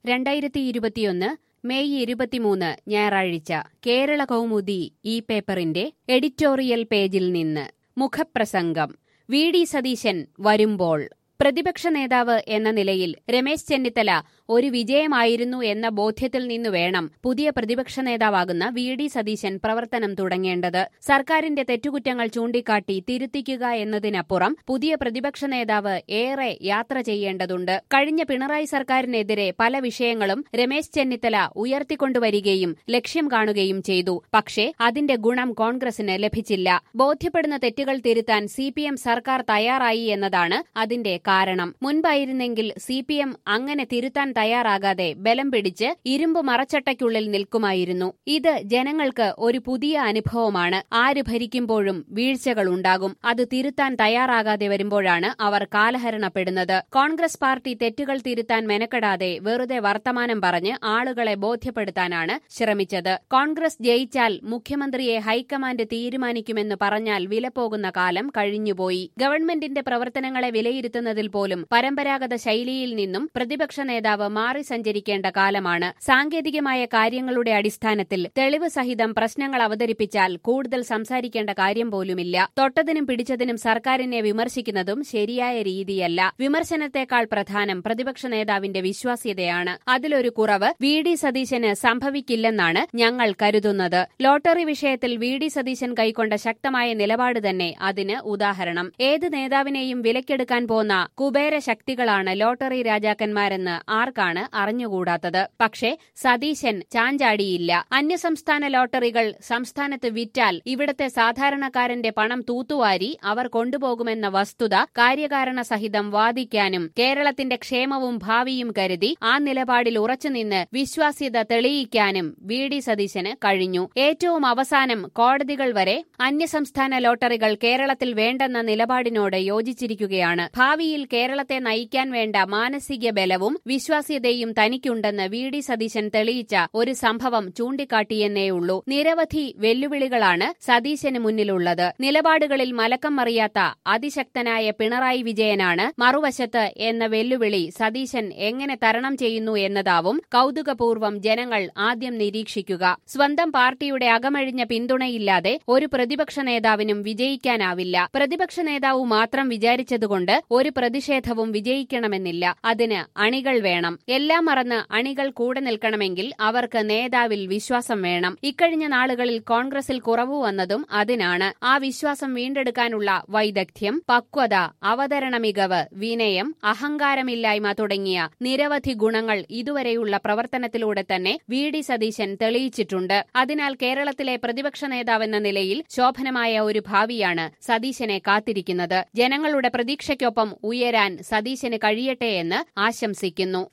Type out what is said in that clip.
2021 May 23 ഞായറാഴ്ച കേരള കൗമുദി ഈ പേപ്പറിന്റെ എഡിറ്റോറിയൽ പേജിൽ നിന്ന് മുഖപ്രസംഗം വി.ഡി. സതീശൻ വരുമ്പോൾ പ്രതിപക്ഷ നേതാവ് എന്ന നിലയിൽ രമേശ് ചെന്നിത്തല ഒരു വിജയമായിരുന്നു എന്ന ബോധ്യത്തിൽ നിന്നു വേണം പുതിയ പ്രതിപക്ഷ നേതാവാകുന്ന വി.ഡി. സതീശൻ പ്രവർത്തനം തുടങ്ങേണ്ടത്. സർക്കാരിന്റെ തെറ്റുകുറ്റങ്ങൾ ചൂണ്ടിക്കാട്ടി തിരുത്തിക്കുക എന്നതിനപ്പുറം പുതിയ പ്രതിപക്ഷ നേതാവ് ഏറെ യാത്ര ചെയ്യേണ്ടതുണ്ട്. കഴിഞ്ഞ പിണറായി സർക്കാരിനെതിരെ പല വിഷയങ്ങളും രമേശ് ചെന്നിത്തല ഉയർത്തിക്കൊണ്ടുവരികയും ലക്ഷ്യം കാണുകയും ചെയ്തു. പക്ഷേ അതിന്റെ ഗുണം കോൺഗ്രസിന് ലഭിച്ചില്ല. ബോധ്യപ്പെടുന്ന തെറ്റുകൾ തിരുത്താൻ CPM സർക്കാർ തയ്യാറായി എന്നതാണ് അതിന്റെ കാരണം. മുൻപായിരുന്നെങ്കിൽ CPM അങ്ങനെ തിരുത്താൻ തയ്യാറാകാതെ ബലം പിടിച്ച് ഇരുമ്പ് മറച്ചട്ടയ്ക്കുള്ളിൽ നിൽക്കുമായിരുന്നു. ഇത് ജനങ്ങൾക്ക് ഒരു പുതിയ അനുഭവമാണ്. ആര് ഭരിക്കുമ്പോഴും വീഴ്ചകളുണ്ടാകും. അത് തിരുത്താൻ തയ്യാറാകാതെ വരുമ്പോഴാണ് അവർ കാലഹരണപ്പെടുന്നത്. കോൺഗ്രസ് പാർട്ടി തെറ്റുകൾ തിരുത്താൻ മെനക്കെടാതെ വെറുതെ വർത്തമാനം പറഞ്ഞ് ആളുകളെ ബോധ്യപ്പെടുത്താനാണ് ശ്രമിച്ചത്. കോൺഗ്രസ് ജയിച്ചാൽ മുഖ്യമന്ത്രിയെ ഹൈക്കമാൻഡ് തീരുമാനിക്കുമെന്ന് പറഞ്ഞാൽ വിലപ്പോകുന്ന കാലം കഴിഞ്ഞുപോയി. ഗവൺമെന്റിന്റെ പ്രവർത്തനങ്ങളെ വിലയിരുത്തുന്നതിൽ പോലും പരമ്പരാഗത ശൈലിയിൽ നിന്നും പ്രതിപക്ഷ നേതാവ് മാറി സഞ്ചരിക്കേണ്ട കാലമാണ്. സാങ്കേതികമായ കാര്യങ്ങളുടെ അടിസ്ഥാനത്തിൽ തെളിവ് സഹിതം പ്രശ്നങ്ങൾ അവതരിപ്പിച്ചാൽ കൂടുതൽ സംസാരിക്കേണ്ട കാര്യം പോലുമില്ല. തൊട്ടതിനും പിടിച്ചതിനും സർക്കാരിനെ വിമർശിക്കുന്നതും ശരിയായ രീതിയല്ല. വിമർശനത്തെക്കാൾ പ്രധാനം പ്രതിപക്ഷ നേതാവിന്റെ വിശ്വാസ്യതയാണ്. അതിലൊരു കുറവ് വി.ഡി. സതീശന് സംഭവിക്കില്ലെന്നാണ് ഞങ്ങൾ കരുതുന്നത്. ലോട്ടറി വിഷയത്തിൽ വി.ഡി. സതീശൻ കൈക്കൊണ്ട ശക്തമായ നിലപാട് തന്നെ അതിന് ഉദാഹരണം. ഏത് നേതാവിനെയും വിലക്കെടുക്കാൻ പോന്ന കുബേര ശക്തികളാണ് ലോട്ടറി രാജാക്കന്മാരെന്ന് ആർക്കാണ് അറിഞ്ഞുകൂടാത്തത്. പക്ഷേ സതീശൻ ചാഞ്ചാടിയില്ല. അന്യസംസ്ഥാന ലോട്ടറികൾ സംസ്ഥാനത്ത് വിറ്റാൽ ഇവിടത്തെ സാധാരണക്കാരന്റെ പണം തൂത്തുവാരി അവർ കൊണ്ടുപോകുമെന്ന വസ്തുത കാര്യകാരണ സഹിതം വാദിക്കാനും കേരളത്തിന്റെ ക്ഷേമവും ഭാവിയും കരുതി ആ നിലപാടിൽ ഉറച്ചുനിന്ന് വിശ്വാസ്യത തെളിയിക്കാനും വി.ഡി. സതീശന് കഴിഞ്ഞു. ഏറ്റവും അവസാനം കോടതികൾ വരെ അന്യസംസ്ഥാന ലോട്ടറികൾ കേരളത്തിൽ വേണ്ടെന്ന നിലപാടിനോട് യോജിച്ചിരിക്കുകയാണ്. ഭാവിയിൽ കേരളത്തെ നയിക്കാൻ വേണ്ട മാനസിക ബലവും വിശ്വാസ്യതയും തനിക്കുണ്ടെന്ന് വി.ഡി. സതീശൻ തെളിയിച്ച ഒരു സംഭവം ചൂണ്ടിക്കാട്ടിയെന്നേയുള്ളൂ. നിരവധി വെല്ലുവിളികളാണ് സതീശന് മുന്നിലുള്ളത്. നിലപാടുകളിൽ മലക്കം മറിയാത്ത അതിശക്തനായ പിണറായി വിജയനാണ് മറുവശത്ത് എന്ന വെല്ലുവിളി സതീശൻ എങ്ങനെ തരണം ചെയ്യുന്നു എന്നതാവും കൗതുകപൂർവ്വം ജനങ്ങൾ ആദ്യം നിരീക്ഷിക്കുക. സ്വന്തം പാർട്ടിയുടെ അകമഴിഞ്ഞ പിന്തുണയില്ലാതെ ഒരു പ്രതിപക്ഷ നേതാവിനും വിജയിക്കാനാവില്ല. പ്രതിപക്ഷ നേതാവ് മാത്രം വിചാരിച്ചതുകൊണ്ട് ഒരു പ്രതിഷേധവും വിജയിക്കണമെന്നില്ല. അതിന് അണികൾ വേണം. എല്ലാം മറന്ന് അണികൾ കൂടെ നിൽക്കണമെങ്കിൽ അവർക്ക് നേതാവിൽ വിശ്വാസം വേണം. ഇക്കഴിഞ്ഞ നാളുകളിൽ കോൺഗ്രസിൽ കുറവ് വന്നതും അതിനാണ്. ആ വിശ്വാസം വീണ്ടെടുക്കാനുള്ള വൈദഗ്ധ്യം, പക്വത, അവതരണ മികവ്, വിനയം, അഹങ്കാരമില്ലായ്മ തുടങ്ങിയ നിരവധി ഗുണങ്ങൾ ഇതുവരെയുള്ള പ്രവർത്തനത്തിലൂടെ തന്നെ വി.ഡി. സതീശൻ തെളിയിച്ചിട്ടുണ്ട്. അതിനാൽ കേരളത്തിലെ പ്രതിപക്ഷ നേതാവെന്ന നിലയിൽ ശോഭനമായ ഒരു ഭാവിയാണ് സതീശനെ കാത്തിരിക്കുന്നത്. ജനങ്ങളുടെ പ്രതീക്ഷയ്ക്കൊപ്പം ഉയരാൻ സതീശന് കഴിയട്ടെയെന്ന് ആശംസിക്കുന്നു.